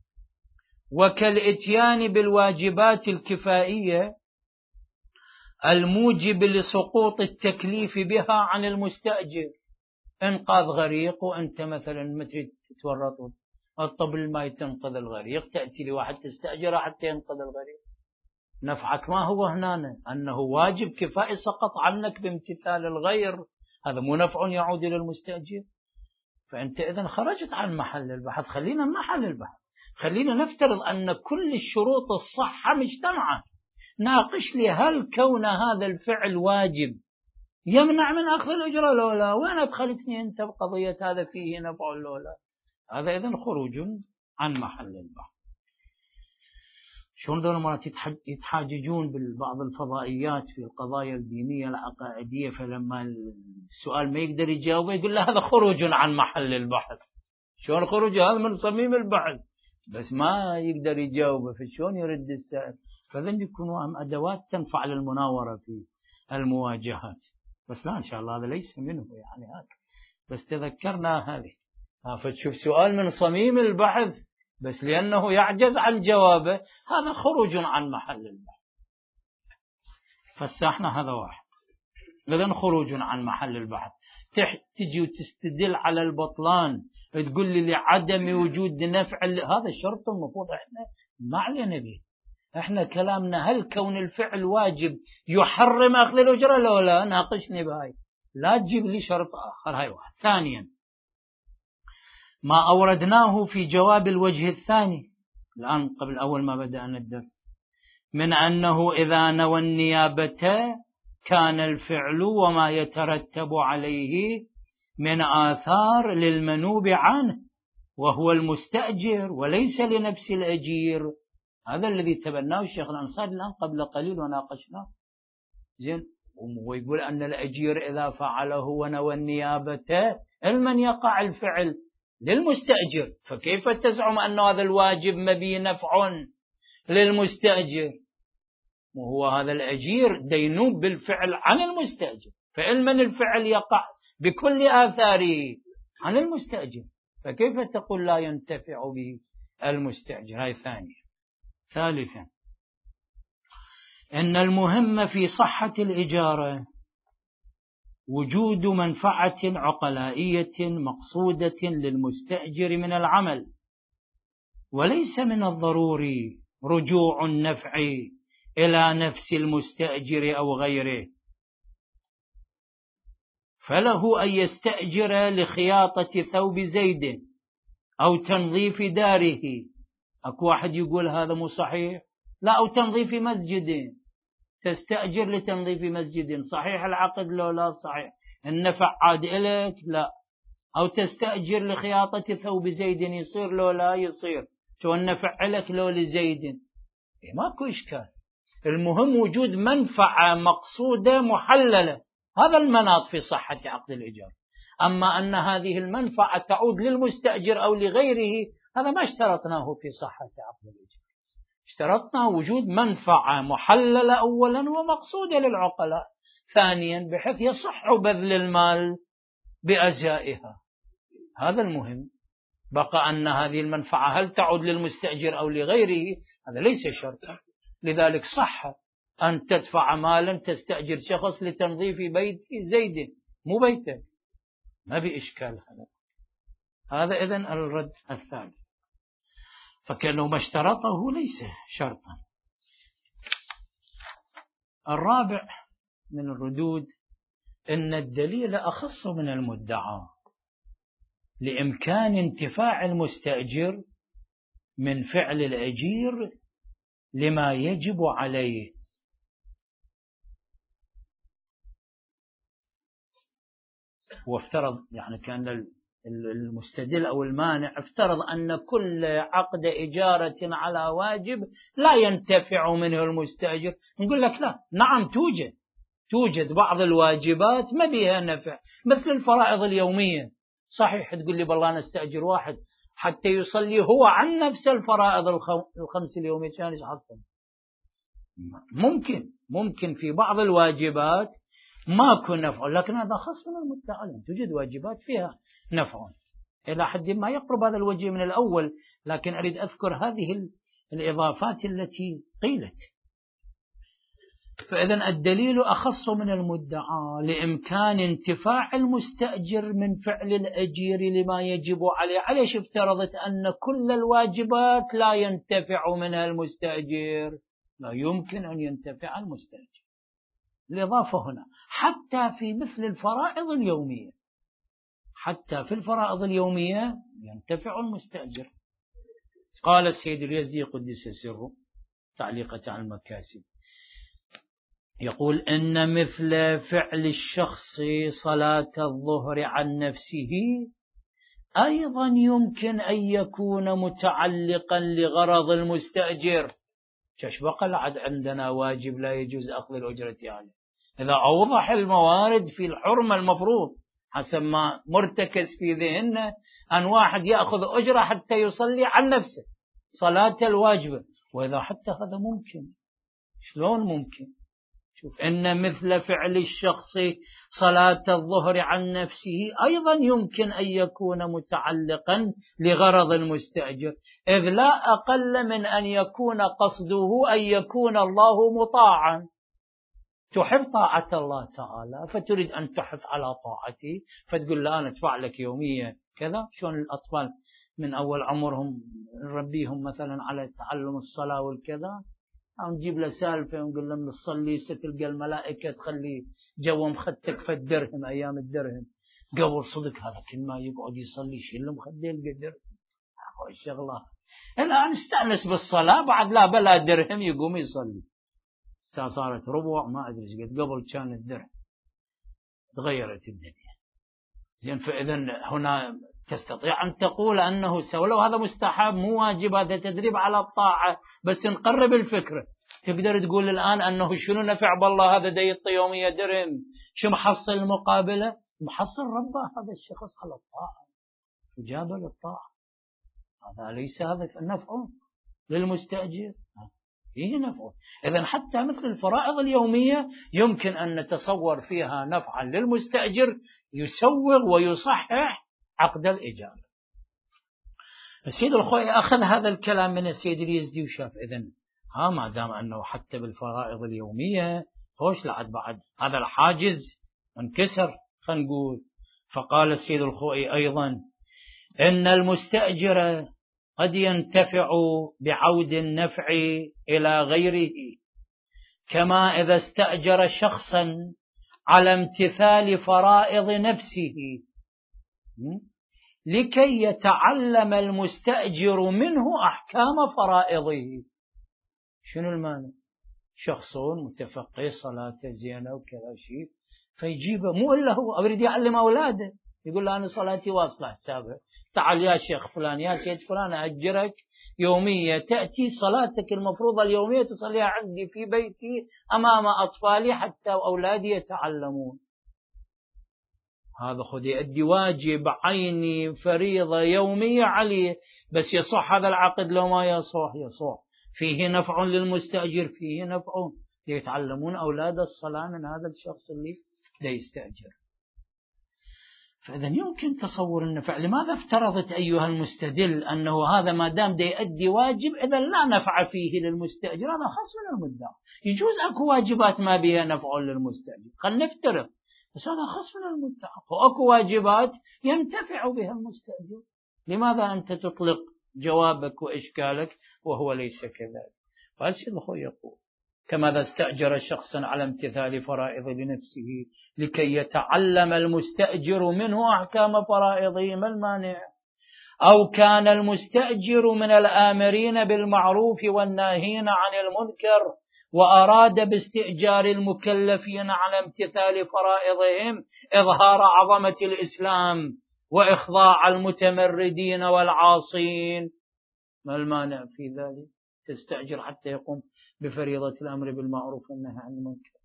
Speaker 1: وكالإتيان بالواجبات الكفائية الموجب لسقوط التكليف بها عن المستأجر. انقاذ غريق وأنت مثلا مثل تتورط الطبل ما تنقذ الغريق، تأتي لواحد تستأجره حتى ينقذ الغريق. نفعك ما هو هنا أنه واجب كفائي سقط عنك بامتثال الغير، هذا مو نفع يعود إلى المستأجر. فأنت إذن خرجت عن محل البحث. خلينا محل البحث، خلينا نفترض أن كل الشروط الصحة مجتمعة. ناقش لي هل كون هذا الفعل واجب يمنع من أخذ الأجرة لو لا؟ وين أدخلتني أنت بقضية هذا فيه نفع لو لا؟ هذا إذن خروج عن محل البحث. شلون دول مرات يتحاججون ببعض الفضائيات في القضايا الدينية العقائدية، فلما السؤال ما يقدر يجاوبه يقول له هذا خروج عن محل البحث. شلون خروج؟ هذا من صميم البحث بس ما يقدر يجاوبه، فشلون يرد السائل؟ فذن يكونوا هم أدوات تنفع للمناورة في المواجهات. بس لا إن شاء الله هذا ليس منه يعني هذا، بس تذكرنا هذه. فتشوف سؤال من صميم البحث بس لأنه يعجز عن جوابه، هذا خروج عن محل البحث. فساحنا هذا واحد. إذن خروج عن محل البحث. تجي وتستدل على البطلان تقول لي لعدم وجود نفع، هذا شرط المفروض احنا ما علينا به. احنا كلامنا هل كون الفعل واجب يحرم أخذ الأجرة لو لا؟ ناقشني بهاي، لا تجيب لي شرط آخر. هاي واحد. ثانيا ما أوردناه في جواب الوجه الثاني الآن قبل أول ما بدأنا الدرس، من أنه إذا نوى النيابة كان الفعل وما يترتب عليه من آثار للمنوب عنه وهو المستأجر وليس لنفس الأجير. هذا الذي تبناه الشيخ الأنصاري الآن قبل قليل وناقشناه. زين. ويقول أن الأجير إذا فعله ونوى النيابة المن يقع الفعل للمستأجر، فكيف تزعم أن هذا الواجب مبي نفع للمستأجر؟ وهو هذا الأجير دينوب بالفعل عن المستأجر، فإلمن الفعل يقع بكل آثاره عن المستأجر، فكيف تقول لا ينتفع به المستأجر؟ هاي ثانية. ثالثا إن المهم في صحة الإجارة وجود منفعة عقلائية مقصودة للمستأجر من العمل، وليس من الضروري رجوع النفع إلى نفس المستأجر أو غيره. فله أن يستأجر لخياطة ثوب زيد أو تنظيف داره. أكو واحد يقول هذا مو صحيح، لا، أو تنظيف مسجد، تستأجر لتنظيف مسجد، صحيح العقد لو لا؟ صحيح. النفع عاد إليك؟ لا. أو تستأجر لخياطة ثوب زيد، يصير لو لا؟ يصير. شو النفع لك لو لزيد؟ ماكو إشكال. المهم وجود منفعة مقصودة محللة، هذا المناط في صحة عقد الإيجار. أما أن هذه المنفعة تعود للمستأجر أو لغيره، هذا ما اشترطناه في صحة عقد الإيجار. اشترطنا وجود منفعة محللة أولا ومقصودة للعقلاء ثانيا، بحيث يصح بذل المال بأجزائها. هذا المهم. بقى أن هذه المنفعة هل تعود للمستأجر أو لغيره، هذا ليس شرطا. لذلك صح أن تدفع مالا تستأجر شخص لتنظيف بيت زيد، مو بيته، ما بإشكال. هذا إذن الرد الثاني، فكأنه ما اشترطه ليس شرطا. الرابع من الردود إن الدليل أخص من المدعى لإمكان انتفاع المستأجر من فعل الأجير لما يجب عليه. وافترض يعني كان المستدل أو المانع افترض أن كل عقد إجارة على واجب لا ينتفع منه المستأجر. نقول لك لا، نعم توجد بعض الواجبات ما بها نفع، مثل الفرائض اليومية. صحيح تقول لي بالله نستأجر واحد حتى يصلي هو عن نفس الفرائض الخمس اليومية كان يحصل. ممكن في بعض الواجبات ماكو نفع، لكن هذا خاص من المتعلم. توجد واجبات فيها نفع إلى حد ما يقرب هذا الوجه من الأول، لكن أريد أذكر هذه الإضافات التي قيلت. فإذن الدليل أخص من المدعى لإمكان انتفاع المستأجر من فعل الأجير لما يجب عليه. عليش افترضت أن كل الواجبات لا ينتفع منها المستأجر؟ لا يمكن أن ينتفع المستأجر. الإضافة هنا حتى في مثل الفرائض اليومية، حتى في الفرائض اليومية ينتفع المستأجر. قال السيد اليزدي قدس سره تعليقة على المكاسب، يقول إن مثل فعل الشخص صلاة الظهر عن نفسه أيضا يمكن أن يكون متعلقا لغرض المستأجر. بقى لعد عندنا واجب لا يجوز أخذ الأجرة عليه إذا أوضح الموارد في الحرمة المفروض حسب ما مرتكز في ذهنه أن واحد يأخذ أجرة حتى يصلي عن نفسه صلاة الواجبة، وإذا حتى هذا ممكن. شلون ممكن؟ شوف، إن مثل فعل الشخص صلاة الظهر عن نفسه أيضا يمكن أن يكون متعلقا لغرض المستأجر، إذ لا أقل من أن يكون قصده أن يكون الله مطاعا. تحب طاعة الله تعالى فتريد أن تحث على طاعته، فتقول لا أنا أدفع لك يوميا كذا. شلون الأطفال من أول عمرهم نربيهم مثلا على تعلم الصلاة والكذا، أو نجيب له سالفة ونقول له من تصلي ستلقى الملائكة تخلي جو مخدك فالدرهم أيام الدرهم. قبل صدق هذا كل ما يقعد يصلي شيل مخده يلقى درهم الشغلات. الآن استأنس بالصلاة بعد لا بلا درهم يقوم يصلي. صارت ربع ما أدري ايش قد، قبل كان الدرهم. تغيرت الدنيا. زين، فإذا هنا تستطيع أن تقول أنه ولو هذا مستحب مو واجب، هذا تدريب على الطاعة، بس نقرب الفكرة. تقدر تقول الآن أنه شنو نفع بالله هذا ديط يومية درهم، شو محصل المقابلة؟ محصل ربه هذا الشخص على الطاعة، إجابة للطاعة. هذا ليس هذا نفع للمستأجر، فيه نفع. إذن حتى مثل الفرائض اليومية يمكن أن نتصور فيها نفعا للمستأجر يسوغ ويصحح عقد الإجارة. السيد الخوئي أخذ هذا الكلام من السيد اليزدي وشاف إذن ما دام أنه حتى بالفرائض اليومية خوش لعد بعد هذا الحاجز انكسر خلينا نقول. فقال السيد الخوئي أيضا إن المستأجر قد ينتفع بعود النفع إلى غيره، كما إذا استأجر شخصا على امتثال فرائض نفسه لكي يتعلم المستأجر منه أحكام فرائضه. شنو المانع؟ شخص متفقه صلاة زينة وكذا شيء، فيجيبه مو إلا هو أريد يعلم أولاده، يقول له أنا صلاتي واصلة حسابها، تعال يا شيخ فلان يا سيد فلان أجرك يومية تأتي صلاتك المفروضة اليومية تصليها عندي في بيتي أمام أطفالي حتى أولادي يتعلمون. هذا خذ يؤدي واجب عيني فريضة يومية عليه، بس يصح هذا العقد لو ما يصح فيه نفع للمستأجر، فيه نفع يتعلمون أولاد الصلاة من هذا الشخص اللي لا يستأجر. فإذا يمكن تصور النفع. لماذا افترضت أيها المستدل أنه هذا ما دام دا يؤدي واجب إذا لا نفع فيه للمستأجر؟ هذا خاص من المدعى. يجوز أكو واجبات ما بها نفع للمستأجر، خلينا نفترض، بس هذا خاص من المدعى. وأكو واجبات ينتفع بها المستأجر. لماذا أنت تطلق جوابك وإشكالك وهو ليس كذلك؟ فالسيد الخوئي يقول كما إذا استأجر شخصا على امتثال فرائض لنفسه لكي يتعلم المستأجر منه أحكام فرائضه، ما المانع؟ أو كان المستأجر من الآمرين بالمعروف والناهين عن المنكر وأراد باستئجار المكلفين على امتثال فرائضهم إظهار عظمة الإسلام وإخضاع المتمردين والعاصين، ما المانع في ذلك؟ تستأجر حتى يقوم بفريضة الأمر بالمعروف والنهي عن المنكر.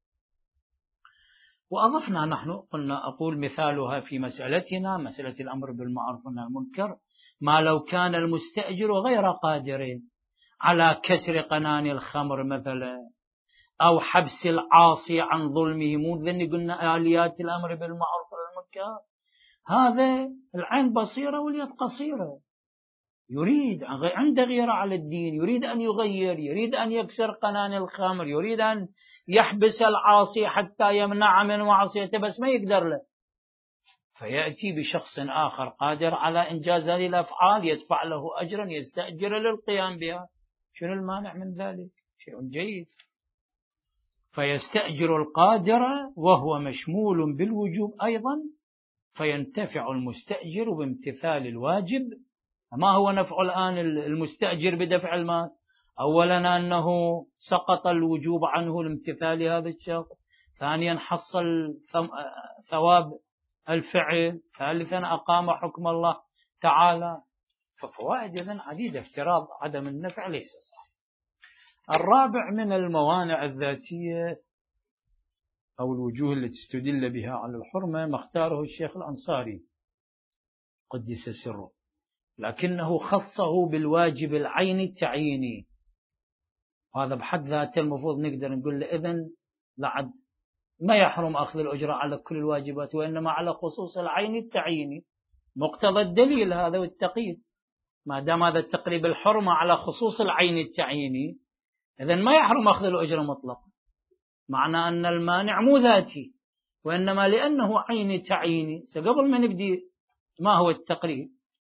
Speaker 1: وأضفنا نحن قلنا أقول مثالها في مسألتنا مسألة الأمر بالمعروف والنهي عن المنكر ما لو كان المستأجر غير قادر على كسر قنان الخمر مثلا أو حبس العاصي عن ظلمه، مو ذني قلنا آليات الأمر بالمعروف والمنكر، هذا العين بصيرة واليد قصيرة، يريد عنده غيرة على الدين، يريد أن يغير، يريد أن يكسر قنان الخمر، يريد أن يحبس العاصي حتى يمنع من معصيته، بس ما يقدر له، فيأتي بشخص آخر قادر على إنجاز هذه الأفعال يدفع له أجرا يستأجر للقيام بها، شنو المانع من ذلك؟ شيء جيد. فيستأجر القادر وهو مشمول بالوجوب أيضا، فينتفع المستأجر بامتثال الواجب. ما هو نفع الآن المستأجر بدفع المال؟ أولا أنه سقط الوجوب عنه لامتثال هذا الشخص، ثانيا حصل ثواب الفعل، ثالثا أقام حكم الله تعالى، ففوائد إذن عديدة، افتراض عدم النفع ليس صحيح. الرابع من الموانع الذاتية أو الوجوه التي استدل بها على الحرمة ما اختاره الشيخ الأنصاري قدس سره، لكنه خصه بالواجب العيني التعييني، هذا بحد ذاته المفروض نقدر نقول له إذن لعد ما يحرم أخذ الأجرة على كل الواجبات، وإنما على خصوص العين التعييني، مقتضى الدليل هذا والتقييد، ما دام هذا التقريب الحرمة على خصوص العين التعييني إذن ما يحرم أخذ الأجرة مطلقا، معنى أن المانع مو ذاتي وإنما لأنه عين تعييني. قبل ما نبدي ما هو التقريب؟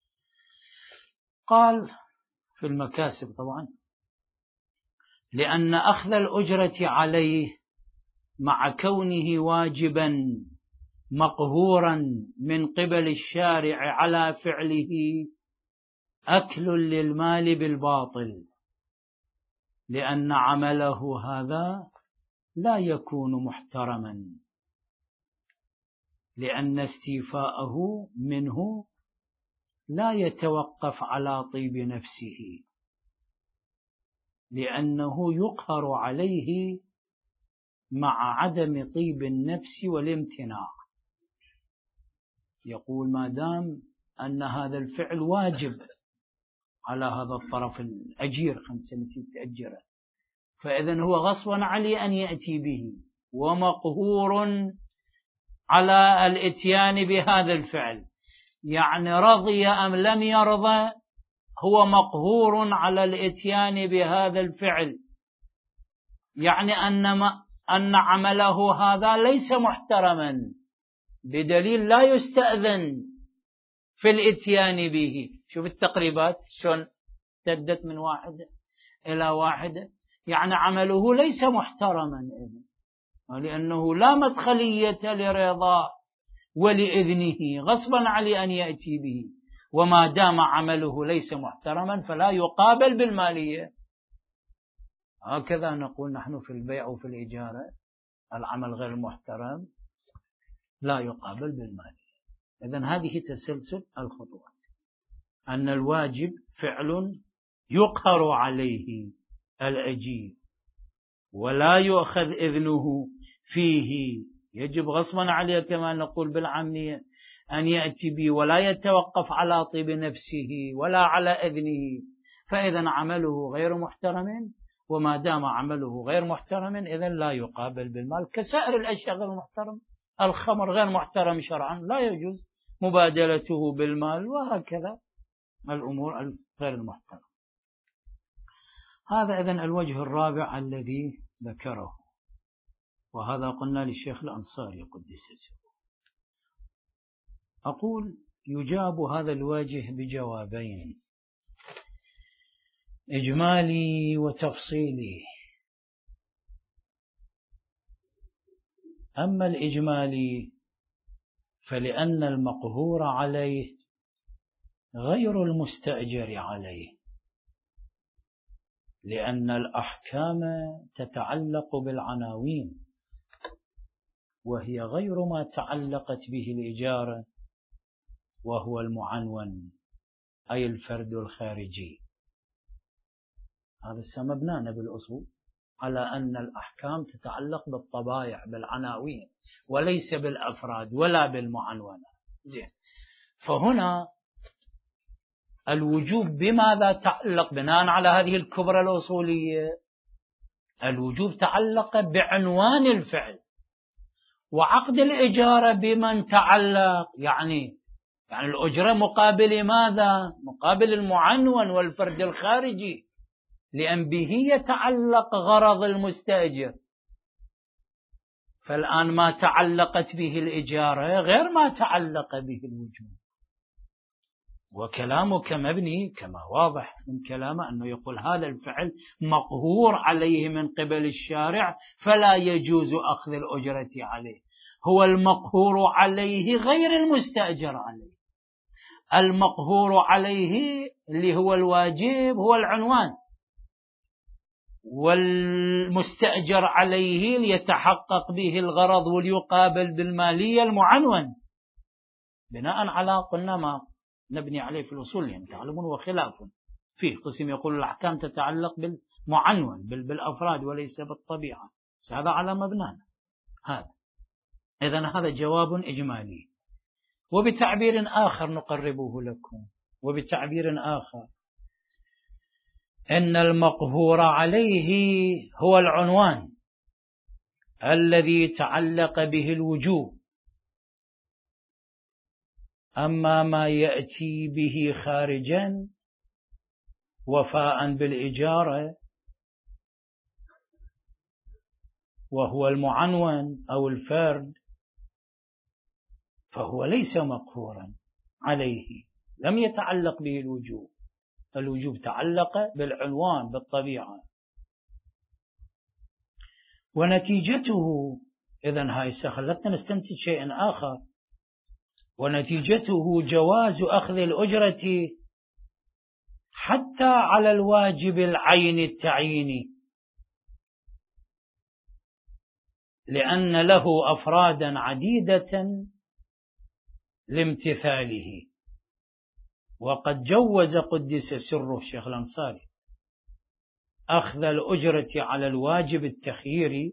Speaker 1: قال في المكاسب طبعا لأن أخذ الأجرة عليه مع كونه واجبا مقهورا من قبل الشارع على فعله أكل للمال بالباطل، لأن عمله هذا لا يكون محترما، لأن استيفاءه منه لا يتوقف على طيب نفسه، لأنه يقهر عليه مع عدم طيب النفس والامتناع. يقول ما دام أن هذا الفعل واجب على هذا الطرف الأجير 5 تأجره، فإذن هو غصبا عليه أن يأتي به ومقهور على الاتيان بهذا الفعل، يعني رضي أم لم يرضى هو مقهور على الاتيان بهذا الفعل، يعني أن عمله هذا ليس محترما، بدليل لا يستأذن في الاتيان به. شوف التقريبات شلون تدت من واحدة إلى واحدة، يعني عمله ليس محترما لأنه لا مدخلية لرضا ولإذنه، غصبا عليه أن يأتي به، وما دام عمله ليس محترما فلا يقابل بالمالية. هكذا نقول نحن في البيع وفي الإجارة، العمل غير محترم لا يقابل بالمالية. إذن هذه تسلسل الخطوات، أن الواجب فعل يقهر عليه الأجير ولا يؤخذ إذنه فيه، يجب غصبا عليه كما نقول بالعامية أن يأتي به ولا يتوقف على طيب نفسه ولا على إذنه، فإذا عمله غير محترم، وما دام عمله غير محترم إذن لا يقابل بالمال كسائر الأشياء غير محترم. الخمر غير محترم شرعا لا يجوز مبادلته بالمال، وهكذا الأمور غير المحترمة. هذا إذن الوجه الرابع الذي ذكره، وهذا قلنا للشيخ الأنصاري قدس سره. أقول يجاب هذا الوجه بجوابين، إجمالي وتفصيلي. أما الإجمالي فلأن المقهور عليه غير المستأجر عليه، لأن الأحكام تتعلق بالعناوين وهي غير ما تعلقت به الإجارة، وهو المعنون أي الفرد الخارجي. هذا مبنانا بالأصول على أن الأحكام تتعلق بالطبائع بالعناوين وليس بالأفراد ولا بالمعنونة. زين، فهنا الوجوب بماذا تعلق؟ بناء على هذه الكبرى الأصولية الوجوب تعلق بعنوان الفعل، وعقد الإجارة بمن تعلق، يعني الأجرة مقابل ماذا؟ مقابل المعنون والفرد الخارجي، لأن به يتعلق غرض المستأجر. فالآن ما تعلقت به الإجارة غير ما تعلق به الوجوب. وكلامك مبني كما واضح من كلامه أنه يقول هذا الفعل مقهور عليه من قبل الشارع فلا يجوز أخذ الأجرة عليه. هو المقهور عليه غير المستأجر عليه. المقهور عليه اللي هو الواجب هو العنوان، والمستأجر عليه ليتحقق به الغرض وليقابل بالمالية المعنون، بناء على قلنا ما نبني عليه في الأصول. يعني تعلمون وخلاف فيه قسم يقول الأحكام تتعلق بالمعنون بالأفراد وليس بالطبيعة، هذا على مبنانا هذا. إذن هذا جواب إجمالي. وبتعبير آخر نقربه لكم، وبتعبير آخر إن المقهور عليه هو العنوان الذي تعلق به الوجوب، أما ما يأتي به خارجا وفاء بالإجارة وهو المعنون أو الفرد فهو ليس مقهورا عليه، لم يتعلق به الوجوب. الوجوب تعلق بالعنوان بالطبيعة. ونتيجته إذن هاي خلتنا نستنتج شيء آخر، ونتيجته جواز أخذ الأجرة حتى على الواجب العين التعييني، لأن له أفرادا عديدة لامتثاله. وقد جوز قدس سره الشيخ الأنصاري أخذ الأجرة على الواجب التخييري،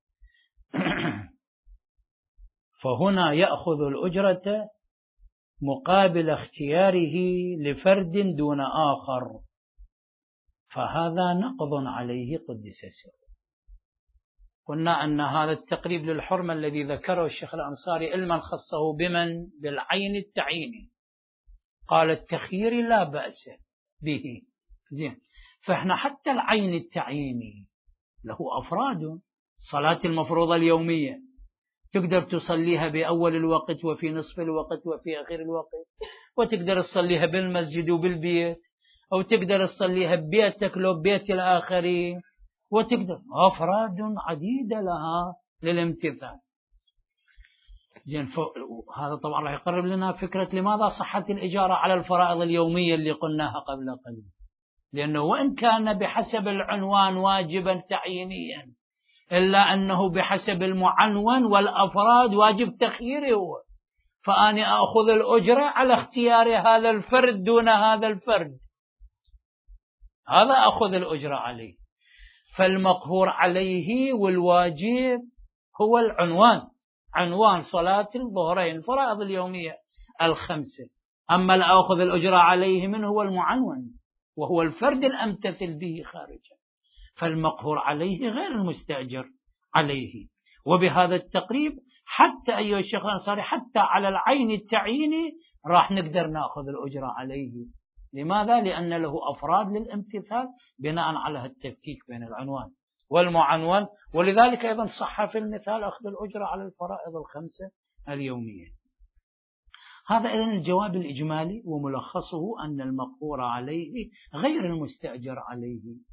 Speaker 1: فهنا يأخذ الأجرة مقابل اختياره لفرد دون آخر، فهذا نقض عليه قدس سره. قلنا أن هذا التقريب للحرمة الذي ذكره الشيخ الأنصاري علما خصه بمن؟ بالعين التعييني. قال التخيير لا بأس به. زين، فإحنا حتى العين التعييني له أفراد. صلاة المفروضة اليومية تقدر تصليها بأول الوقت وفي نصف الوقت وفي آخر الوقت، وتقدر تصليها بالمسجد وبالبيت، أو تقدر تصليها ببيتك لو ببيت الآخرين، وتقدر أفراد عديدة لها للامتثال. زين، هذا طبعا راح يقرب لنا فكرة لماذا صحت الإجارة على الفرائض اليومية اللي قلناها قبل قليل، لأنه وإن كان بحسب العنوان واجبا تعيينيا إلا أنه بحسب المعنون والأفراد واجب تخييري هو، فأنا أخذ الأجرة على اختيار هذا الفرد دون هذا الفرد، هذا أخذ الأجرة عليه. فالمقهور عليه والواجب هو العنوان، عنوان صلاة الظهرين الفرائض اليومية الخمسة. أما الأخذ الأجرة عليه من هو المعنون وهو الفرد الأمتثل به خارجا، فالمقهور عليه غير المستأجر عليه. وبهذا التقريب حتى أيها الشيخ الأنصاري حتى على العين التعييني راح نقدر نأخذ الأجرة عليه. لماذا؟ لأن له أفراد للامتثال بناء على التفكيك بين العنوان والمعنون. ولذلك أيضا صح في المثال أخذ الأجرة على الفرائض الخمسة اليومية. هذا إذن الجواب الإجمالي، وملخصه أن المقهور عليه غير المستأجر عليه،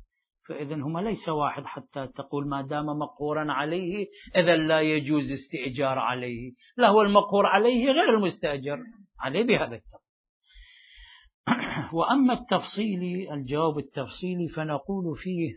Speaker 1: فإذن هما ليس واحد حتى تقول ما دام مقهورا عليه إذا لا يجوز استئجار عليه. لا، هو المقهور عليه غير المستأجر عليه بهذا التفصيل. وأما التفصيلي، الجواب التفصيلي، فنقول فيه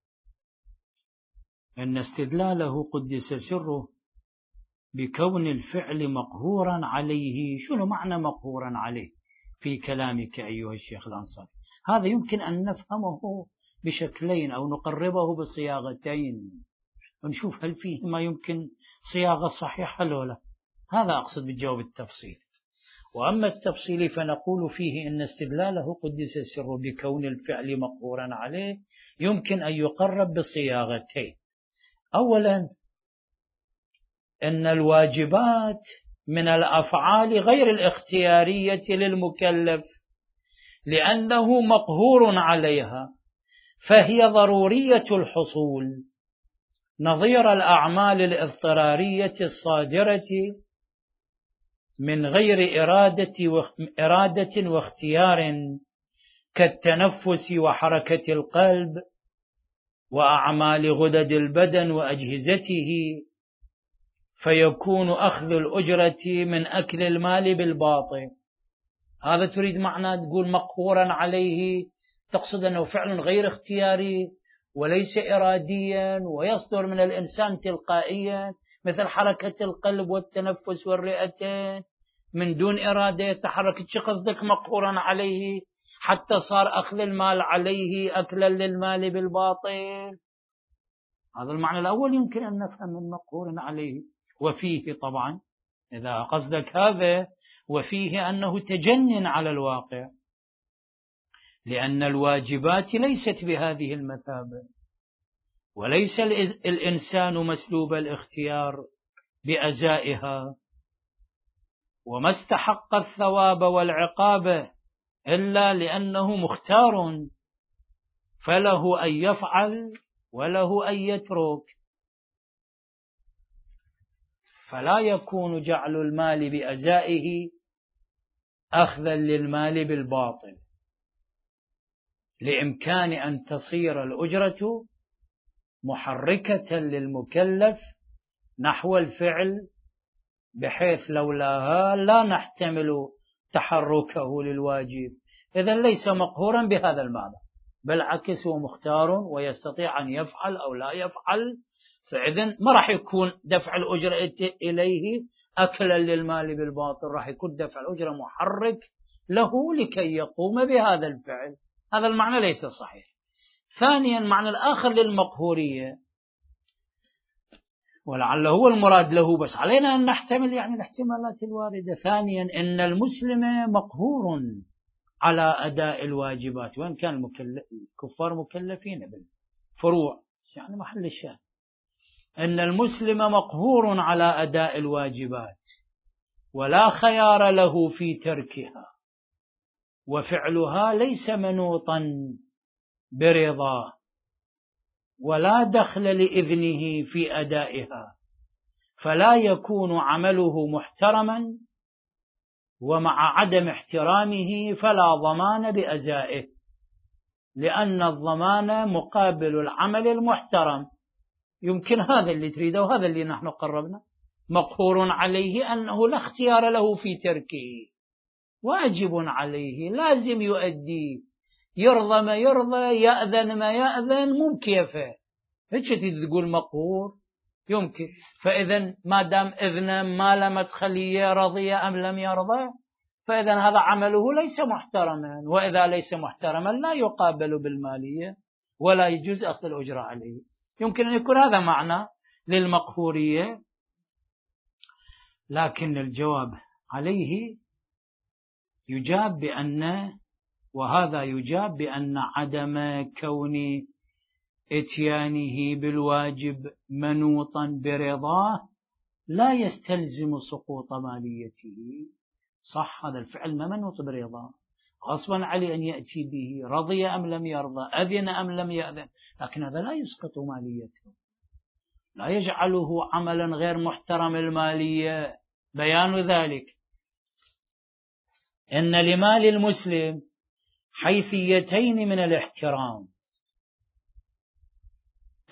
Speaker 1: أن استدلاله قدس سره بكون الفعل مقهورا عليه. شنو معنى مقهورا عليه في كلامك أيها الشيخ الأنصاري؟ هذا يمكن أن نفهمه بشكلين أو نقربه بصياغتين ونشوف هل فيه ما يمكن صياغة صحيحة لو لا. هذا أقصد بالجواب التفصيلي. وأما التفصيلي فنقول فيه إن استدلاله قدس سره بكون الفعل مقهورا عليه يمكن أن يقرب بصياغتين. أولا، أن الواجبات من الأفعال غير الاختيارية للمكلف لأنه مقهور عليها، فهي ضرورية الحصول، نظير الأعمال الاضطرارية الصادرة من غير إرادة واختيار كالتنفس وحركة القلب وأعمال غدد البدن وأجهزته، فيكون أخذ الأجرة من أكل المال بالباطل. هذا تريد معنى تقول مقهورا عليه، تقصد أنه فعل غير اختياري وليس إراديا ويصدر من الإنسان تلقائيا، مثل حركة القلب والتنفس والرئتين من دون إرادة يتحرك. شو قصدك مقهورا عليه حتى صار أخذ المال عليه أكلا للمال بالباطل؟ هذا المعنى الأول يمكن أن نفهم من مقهور عليه. وفيه طبعا إذا قصدك هذا، وفيه أنه تجنن على الواقع، لأن الواجبات ليست بهذه المثابة، وليس الإنسان مسلوب الاختيار بأزائها، وما استحق الثواب والعقاب إلا لأنه مختار، فله أن يفعل وله أن يترك، فلا يكون جعل المال بأزائه أخذا للمال بالباطل، لإمكان أن تصير الأجرة محركة للمكلف نحو الفعل، بحيث لولاها لا نحتمل تحركه للواجب. إذن ليس مقهورا بهذا المعنى، بالعكس هو مختار ويستطيع أن يفعل أو لا يفعل. فإذن ما راح يكون دفع الأجرة إليه أكلا للمال بالباطل، راح يكون دفع الأجرة محرك له لكي يقوم بهذا الفعل. هذا المعنى ليس صحيح. ثانيا، معنى الآخر للمقهورية، ولعله هو المراد له، بس علينا أن نحتمل يعني الاحتمالات الواردة. ثانيا، إن المسلم مقهور على أداء الواجبات، وإن كان الكفار مكلفين بالفروع، يعني محل الشاهد أن المسلم مقهور على أداء الواجبات ولا خيار له في تركها، وفعلها ليس منوطا برضاه ولا دخل لإذنه في أدائها، فلا يكون عمله محترما، ومع عدم احترامه فلا ضمان بأزائه، لأن الضمان مقابل العمل المحترم. يمكن هذا اللي تريده وهذا اللي نحن قربنا. مقهور عليه أنه لا اختيار له في تركه، واجب عليه، لازم يؤدي، يرضى ما يرضى، يأذن ما يأذن، مو كيفه. هيك تقول مقهور يمكن. فإذا ما دام إذن ما لم تخليه رضي أم لم يرضى، فإذا هذا عمله ليس محترما، وإذا ليس محترما لا يقابل بالمالية ولا يجوز أخذ الأجرة عليه. يمكن أن يكون هذا معنى للمقهورية. لكن الجواب عليه يجاب بأن، وهذا يجاب بأن عدم كون اتيانه بالواجب منوطا برضاه لا يستلزم سقوط ماليته. صح، هذا الفعل ما منوط برضاه، غصبا عليه أن يأتي به، رضي أم لم يرضى، أذن أم لم يأذن، لكن هذا لا يسقط ماليته، لا يجعله عملا غير محترم المالية. بيان ذلك أن لمال المسلم حيثيتين من الاحترام.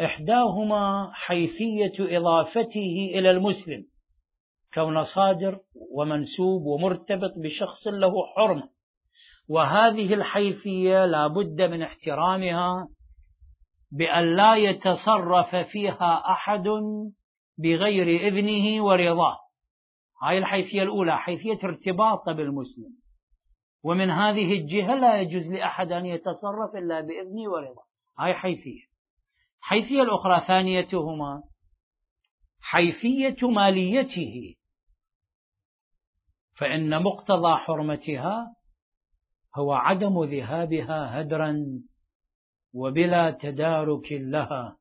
Speaker 1: إحداهما حيثية إضافته إلى المسلم كون صادر ومنسوب ومرتبط بشخص له حرمة، وهذه الحيثية لا بد من احترامها بأن لا يتصرف فيها أحد بغير إذنه ورضاه. هاي الحيثية الأولى، حيثية ارتباطه بالمسلم، ومن هذه الجهة لا يجوز لأحد أن يتصرف إلا بإذنه ورضاه. هاي حيثية الأخرى ثانيتهما حيثية ماليته، فإن مقتضى حرمتها هو عدم ذهابها هدرا وبلا تدارك لها.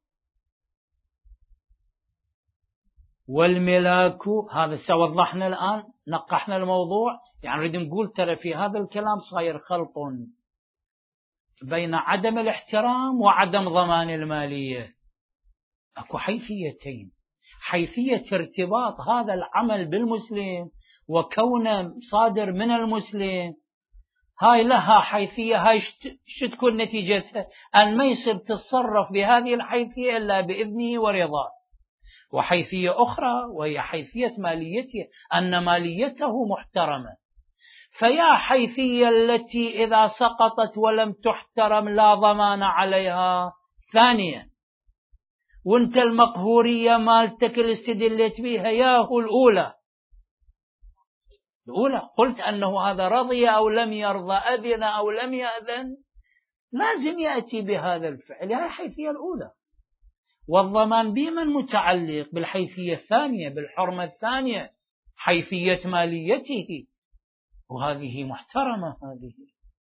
Speaker 1: والملاك، هذا سوضحنا الآن، نقحنا الموضوع، يعني نريد نقول ترى في هذا الكلام صاير خلط بين عدم الاحترام وعدم ضمان المالية. أكو حيثيتين، حيثية ارتباط هذا العمل بالمسلم وكونه صادر من المسلم، هاي لها حيثية، هاي شو تكون نتيجتها؟ أن ما يصير تتصرف بهذه الحيثية إلا بإذنه ورضاه. وحيثية أخرى وهي حيثية ماليته، أن ماليته محترمة. فيا حيثية التي إذا سقطت ولم تحترم لا ضمان عليها. ثانيا، وانت المقهورية مالتك اللي استدلت بها ياهو الأولى قلت أنه هذا رضي أو لم يرضى، أذن أو لم يأذن، لازم يأتي بهذا الفعل. هذه الحيثية الأولى. والضمان بمن متعلق؟ بالحيثية الثانية، بالحرمة الثانية، حيثية ماليته، وهذه محترمة. هذه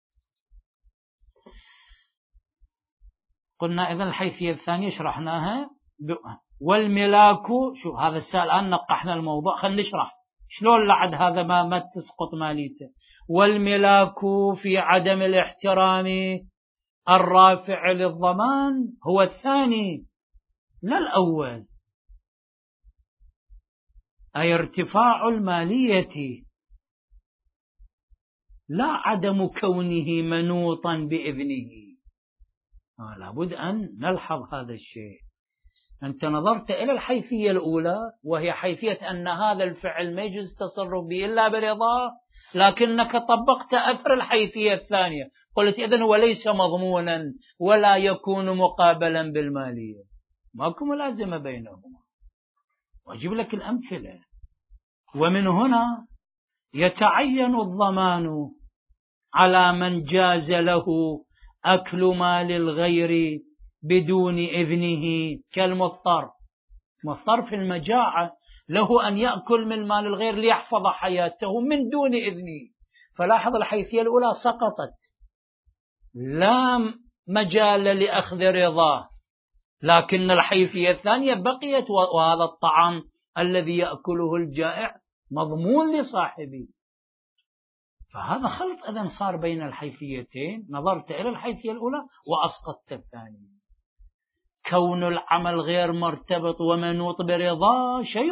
Speaker 1: قلنا إذن الحيثية الثانية شرحناها. والملاك، شوف هذا السؤال الآن نقحنا الموضوع، خلينا نشرح شلون لعد هذا ما تسقط ماليته. والملاك في عدم الاحترام الرافع للضمان هو الثاني لا الأول، أي ارتفاع المالية، لا عدم كونه منوطا بإذنه. لابد أن نلحظ هذا الشيء. أنت نظرت إلى الحيثية الأولى وهي حيثية أن هذا الفعل ما يجوز التصرف به إلا برضاه، لكنك طبقت أثر الحيثية الثانية، قلت إذن هو ليس مضمونا ولا يكون مقابلا بالمالية، ماكو ملازمة بينهما. وأجيب لك الأمثلة. ومن هنا يتعين الضمان على من جاز له أكل مال الغير بدون إذنه كالمضطر. مضطر في المجاعة له أن يأكل من مال الغير ليحفظ حياته من دون إذنه. فلاحظ الحيثية الأولى سقطت، لا مجال لأخذ رضاه، لكن الحيثية الثانية بقيت، وهذا الطعام الذي يأكله الجائع مضمون لصاحبه. فهذا خلط إذن صار بين الحيثيتين، نظرت إلى الحيثية الأولى وأسقطت الثانية. كون العمل غير مرتبط ومنوط برضاه شيء،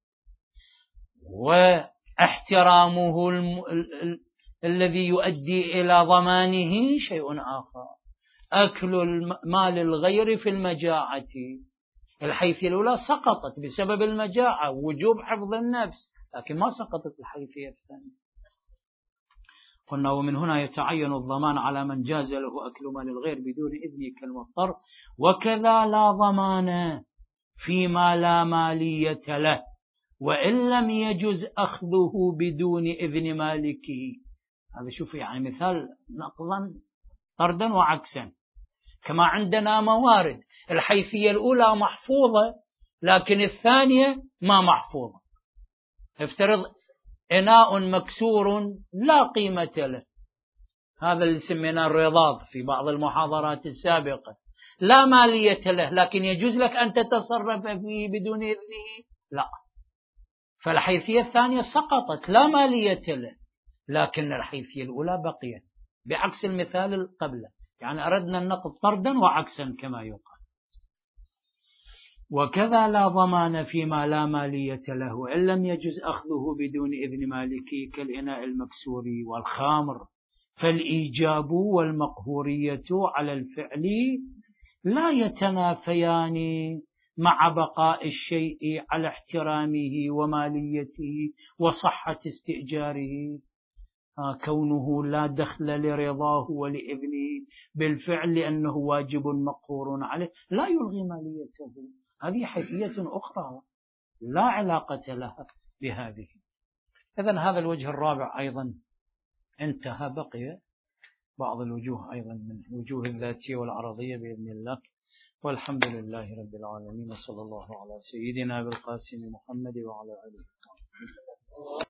Speaker 1: واحترامه الذي يؤدي إلى ضمانه شيء آخر. أكل مال الغير في المجاعة، الحيثية الأولى سقطت بسبب المجاعة ووجوب حفظ النفس، لكن ما سقطت الحيثية الثانية. قلنا ومن هنا يتعين الضمان على من جاز له أكل مال الغير بدون إذن كالمضطر. وكذا لا ضمان فيما لا مالية له وإن لم يجز أخذه بدون إذن مالكه. هذا شوف يعني مثال نقضا طردا وعكسا. كما عندنا موارد، الحيثية الأولى محفوظة لكن الثانية ما محفوظة. افترض إناء مكسور لا قيمة له، هذا اللي سميناه الرضاض في بعض المحاضرات السابقة، لا مالية له لكن يجوز لك أن تتصرف فيه بدون إذنه، لا. فالحيثية الثانية سقطت، لا مالية له، لكن الحيثية الأولى بقيت، بعكس المثال اللي قبله. يعني أردنا النقض طردا وعكسا كما يقال. وكذا لا ضمان فيما لا مالية له وإن لم يجز أخذه بدون إذن مالكه كالإناء المكسور والخامر. فالإيجاب والمقهورية على الفعل لا يتنافيان مع بقاء الشيء على احترامه وماليته وصحة استئجاره. كونه لا دخل لرضاه ولإذنه بالفعل لأنه واجب مقهور عليه لا يلغي ماليته. هذه حيثية أخرى لا علاقة لها بهذه. إذن هذا الوجه الرابع أيضا انتهى. بقي بعض الوجوه أيضا من الوجوه الذاتية والعرضية بإذن الله. والحمد لله رب العالمين، وصلى الله على سيدنا بالقاسم محمد وعلى آله.